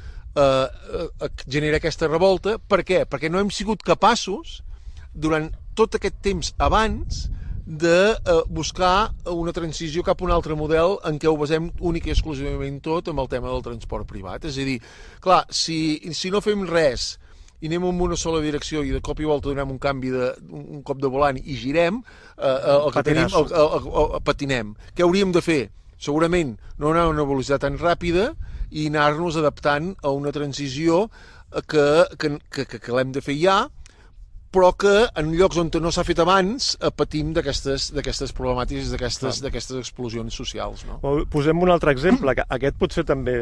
genera aquesta revolta. Per què? Perquè no hem sigut capaços, durant tot aquest temps abans, de buscar una transició cap a un altre model en què ho basem únic i exclusivament tot amb el tema del transport privat. És a dir, clar, si no fem res i anem en una sola direcció i de cop i volta donem un cop de volant i girem, el que tenim, patinem. Què hauríem de fer? Segurament no anar a una velocitat tan ràpida i anar-nos adaptant a una transició que l'hem de fer ja, però que en llocs on no s'ha fet abans patim d'aquestes problemàtiques, d'aquestes explosions socials. No? Posem un altre exemple, que aquest potser també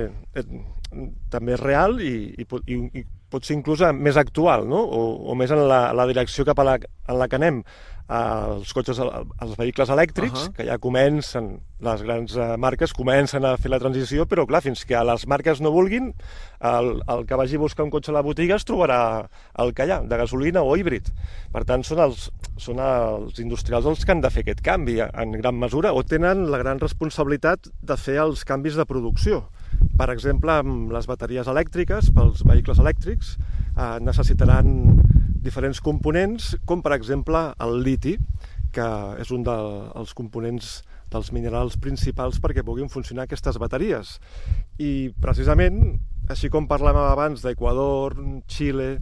és real i pot ser inclús més actual, no? o més en la direcció cap en la que anem. Els cotxes, els vehicles elèctrics, que ja comencen, les grans marques comencen a fer la transició, però clar, fins que les marques no vulguin, el que vagi a buscar un cotxe a la botiga es trobarà el que hi ha, de gasolina o híbrid. Per tant, són els industrials els que han de fer aquest canvi en gran mesura, o tenen la gran responsabilitat de fer els canvis de producció. Per exemple, amb les bateries elèctriques, pels vehicles elèctrics, necessitaran diferents components, com per exemple el liti, que és un dels components dels minerals principals perquè puguin funcionar aquestes bateries. I precisament, així com parlàvem abans d'Equador, Xile,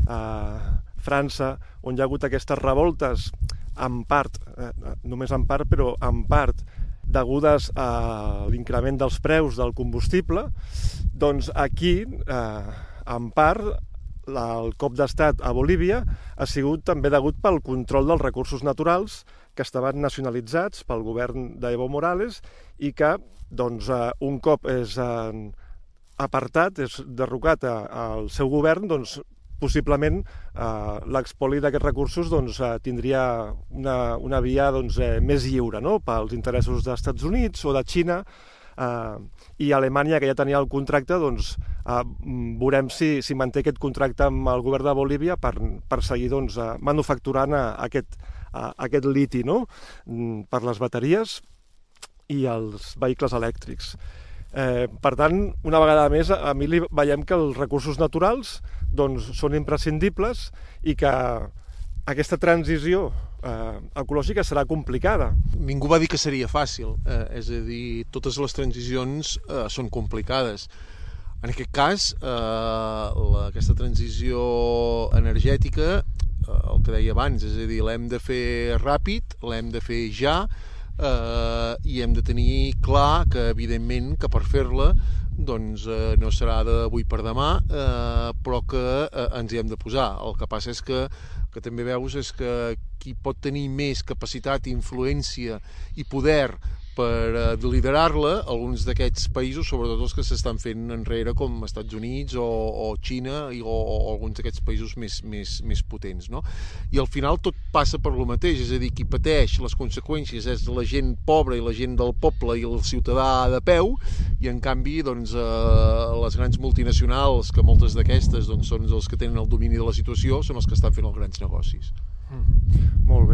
França, on hi ha hagut aquestes revoltes, en part, només en part, però en part, degudes a l'increment dels preus del combustible, doncs aquí, en part, el cop d'estat a Bolívia ha sigut també degut pel control dels recursos naturals que estaven nacionalitzats pel govern d'Evo Morales i que, doncs, un cop és apartat, és derrocat al seu govern, doncs, possiblement l'expoli d'aquests recursos tindria una via més lliure, no?, pels interessos dels Estats Units o de Xina, i Alemanya, que ja tenia el contracte, veurem si manté aquest contracte amb el govern de Bolívia per seguir manufacturant aquest liti, no?, per les bateries i els vehicles elèctrics. Per tant, una vegada més, a mi veiem que els recursos naturals són imprescindibles i que aquesta transició ecològica serà complicada. Ningú va dir que seria fàcil, és a dir, totes les transicions són complicades. En aquest cas, aquesta transició energètica, el que deia abans, és a dir, l'hem de fer ràpid, l'hem de fer ja, i hem de tenir clar que, evidentment, que per fer-la doncs no serà d'avui per demà, però que ens hi hem de posar. El que passa és que també veus és que qui pot tenir més capacitat, influència i poder per liderar-la, alguns d'aquests països, sobretot els que s'estan fent enrere, com Estats Units o Xina o alguns d'aquests països més potents, no? I al final tot passa per lo mateix, és a dir, qui pateix les conseqüències és la gent pobra i la gent del poble i el ciutadà de peu, i en canvi doncs, les grans multinacionals, que moltes d'aquestes doncs, són els que tenen el domini de la situació, són els que estan fent els grans negocis. Molt bé.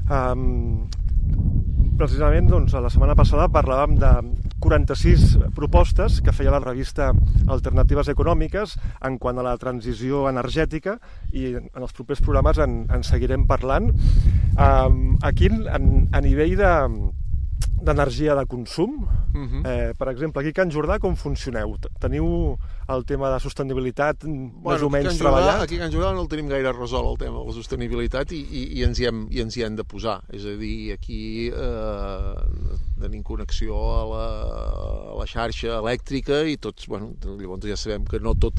Precisament, doncs, la setmana passada parlàvem de 46 propostes que feia la revista Alternatives Econòmiques en quant a la transició energètica, i en els propers programes en seguirem parlant. Aquí, a nivell d'energia de consum, per exemple, aquí a Can Jordà com funcioneu? Teniu el tema de sostenibilitat més o menys treballat? Aquí a Can Jordà no el tenim gaire resolt, el tema de la sostenibilitat, i ens hi hem de posar. És a dir, aquí tenim connexió a la xarxa elèctrica i tots, llavors ja sabem que no tot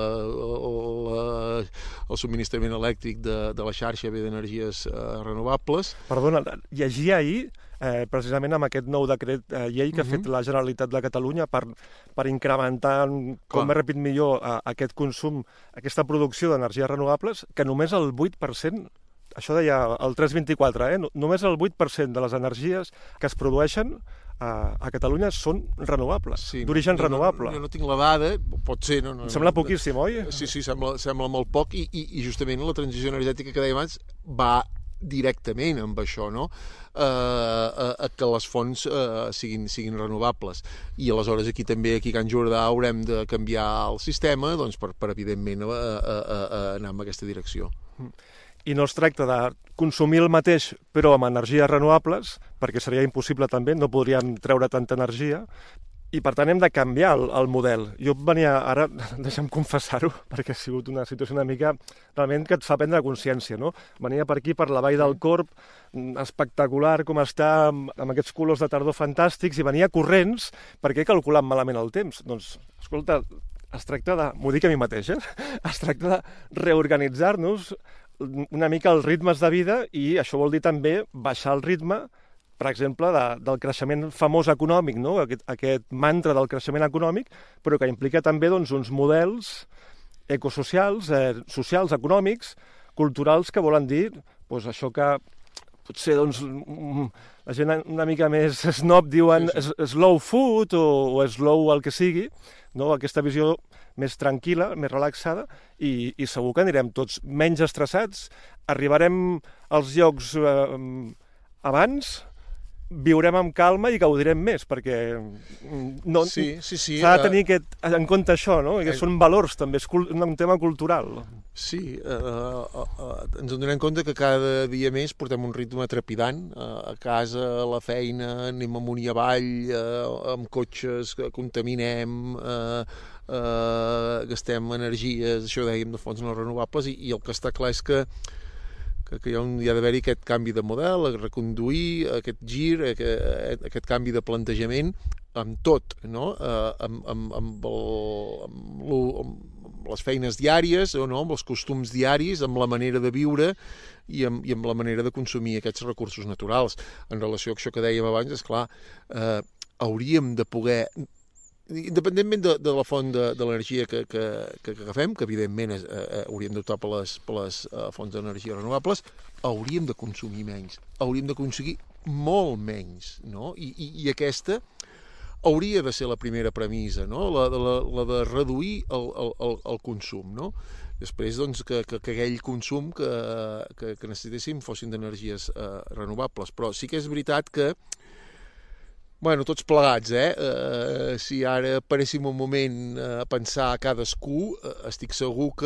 el subministrament elèctric de la xarxa ve d'energies renovables. Perdona, llegia ahir precisament amb aquest nou decret llei que ha fet la Generalitat de Catalunya per incrementar com més ràpid millor aquest consum, aquesta producció d'energies renovables, que només el 8%, això deia el 324, només el 8% de les energies que es produeixen a Catalunya són renovables, d'origen renovable. Jo no tinc la dada, pot ser... Em sembla poquíssim, oi? Sí, sembla molt poc, i justament la transició energètica que dèiem abans va directament amb això, no? Que les fonts siguin renovables. I aleshores aquí també, aquí a Can Jordà, haurem de canviar el sistema doncs, per evidentment anar en aquesta direcció. I no es tracta de consumir el mateix però amb energies renovables, perquè seria impossible també, no podríem treure tanta energia, i per tant hem de canviar el model. Jo venia ara, deixa'm confessar-ho, perquè ha sigut una situació una mica realment que et fa prendre consciència, no? Venia per aquí, per la Vall del Corb, espectacular com està, amb aquests colors de tardor fantàstics, i venia corrents perquè he calculat malament el temps. Doncs, escolta, es tracta de, m'ho dic a mi mateix, es tracta de reorganitzar-nos una mica els ritmes de vida, i això vol dir també baixar el ritme, per exemple, del creixement famós econòmic, no? Aquest mantra del creixement econòmic, però que implica també doncs, uns models ecosocials, socials, econòmics, culturals, que volen dir doncs, això que potser doncs, la gent una mica més snob diuen slow food o slow el que sigui, no? Aquesta visió més tranquil·la, més relaxada, i segur que anirem tots menys estressats, arribarem als llocs abans, viurem amb calma i gaudirem més, perquè s'ha de tenir en compte això, no? Que són valors també, és un tema cultural. Sí, ens adonem compte que cada dia més portem un ritme trepidant, a casa, a la feina, anem amunt i avall, amb cotxes, contaminem, gastem energies, això dèiem, de fonts no renovables, i el que està clar és que hi ha d'haver-hi aquest canvi de model, reconduir aquest gir, aquest canvi de plantejament amb tot, no? Amb les feines diàries, no? Amb els costums diaris, amb la manera de viure i amb la manera de consumir aquests recursos naturals. En relació a això que dèiem abans, esclar, hauríem de poder, independentment de la font de l'energia que agafem, que evidentment hauríem d'optar per les fonts d'energia renovables, hauríem de consumir menys, hauríem de consumir molt menys, no? I aquesta hauria de ser la primera premissa, no? La de reduir el consum, no? Després, doncs, que aquell consum que necessitéssim fossin d'energies renovables. Però sí que és veritat que tots plegats, si ara paréssim un moment a pensar cadascú, estic segur que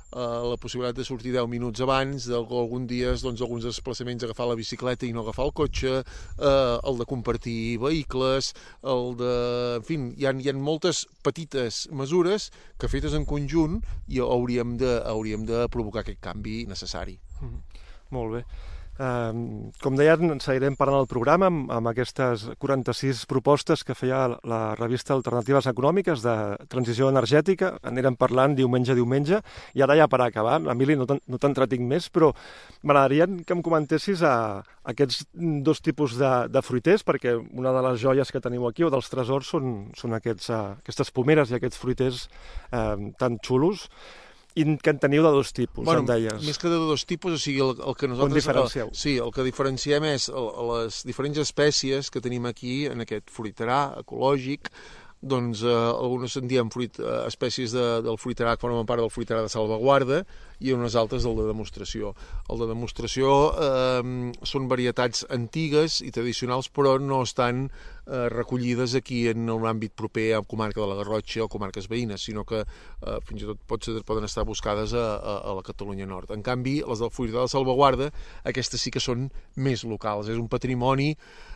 la possibilitat de sortir 10 minuts abans, alguns dies, doncs, alguns desplaçaments agafar la bicicleta i no agafar el cotxe, el de compartir vehicles, en fi, hi ha moltes petites mesures que fetes en conjunt i hauríem de provocar aquest canvi necessari. Molt bé. Com deia, seguirem parlant del programa amb aquestes 46 propostes que feia la revista Alternatives Econòmiques de transició energètica. Anirem parlant diumenge a diumenge. I ara ja per acabar, Emili, no t'entretinc més, però m'agradaria que em comentessis aquests dos tipus de fruiters, perquè una de les joies que teniu aquí, o dels tresors, són aquestes pomeres i aquests fruiters tan xulos, i que en teniu de dos tipus, em deies. Més que de dos tipus, o sigui, el que nosaltres... Com diferencieu? Sí, el que diferenciem és les diferents espècies que tenim aquí en aquest fruiterà ecològic. Doncs algunes en diem espècies del fruiterà que formen part del fruiterà de salvaguarda i unes altres del de demostració. El de demostració són varietats antigues i tradicionals, però no estan recollides aquí en un àmbit proper a comarca de la Garrotxa o comarques veïnes, sinó que fins i tot poden estar buscades a la Catalunya Nord. En canvi, les del fruiterà de salvaguarda, aquestes sí que són més locals. És un patrimoni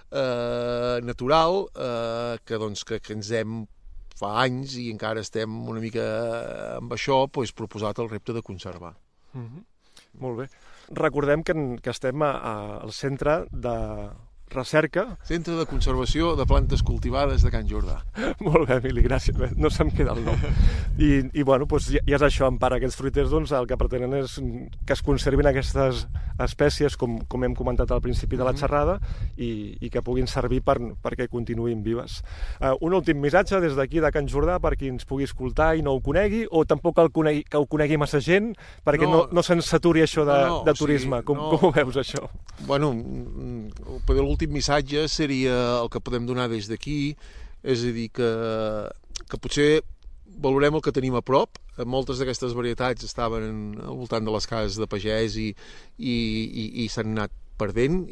natural que ens hem fa anys i encara estem una mica amb això proposat el repte de conservar. Molt bé. Recordem que estem al centre de recerca. Centre de Conservació de Plantes Cultivades de Can Jordà. Molt bé, Emili, gràcies. No se'm queda el nom. I bueno, doncs ja és això, en part aquests fruiters, doncs el que pretenen és que es conservin aquestes espècies, com hem comentat al principi de la xerrada, i que puguin servir perquè continuïn vives. Un últim missatge des d'aquí de Can Jordà per qui ens pugui escoltar i no ho conegui, o tampoc que ho conegui massa gent, perquè no se'ns saturi això de turisme. Com ho veus, això? Bueno, l'últim missatge seria el que podem donar des d'aquí, és a dir, que potser valorem el que tenim a prop. Moltes d'aquestes varietats estaven al voltant de les cases de pagès i s'han anat perdent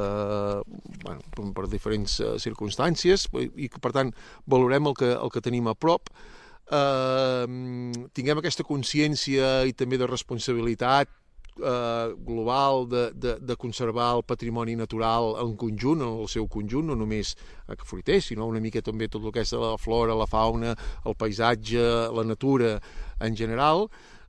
per diferents circumstàncies i que, per tant, valorem el que tenim a prop. Tinguem aquesta consciència i també de responsabilitat global de conservar el patrimoni natural en conjunt, en el seu conjunt, no només fruiters, sinó una mica també tot el que és la flora, la fauna, el paisatge, la natura en general.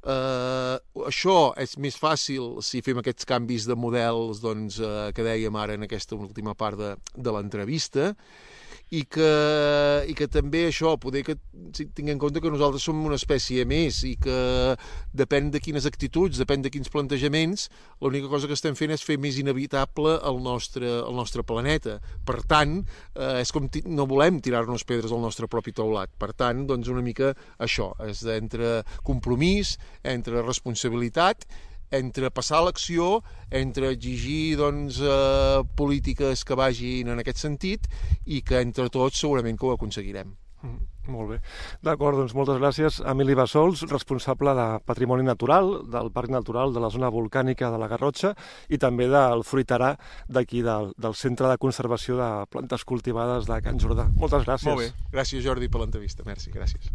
Això és més fàcil si fem aquests canvis de models que dèiem ara en aquesta última part de l'entrevista, i que també això, poder que tinguem en compte que nosaltres som una espècie més i que depèn de quines actituds, depèn de quins plantejaments, l'única cosa que estem fent és fer més inevitable el nostre planeta. Per tant, és com no volem tirar-nos pedres al nostre propi teulat. Per tant, doncs una mica això, és entre compromís, entre responsabilitat, entre passar a l'acció, entre exigir polítiques que vagin en aquest sentit i que entre tots segurament que ho aconseguirem. Molt bé. D'acord, doncs moltes gràcies. Emili Bassols, responsable de Patrimoni Natural, del Parc Natural de la Zona Volcànica de la Garrotxa i també del fruiterà d'aquí, del Centre de Conservació de Plantes Cultivades de Can Jordà. Moltes gràcies. Molt bé. Gràcies, Jordi, per l'entrevista. Merci, gràcies.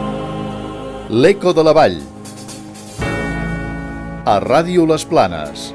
L'Eco de la Vall, a Ràdio Les Planes.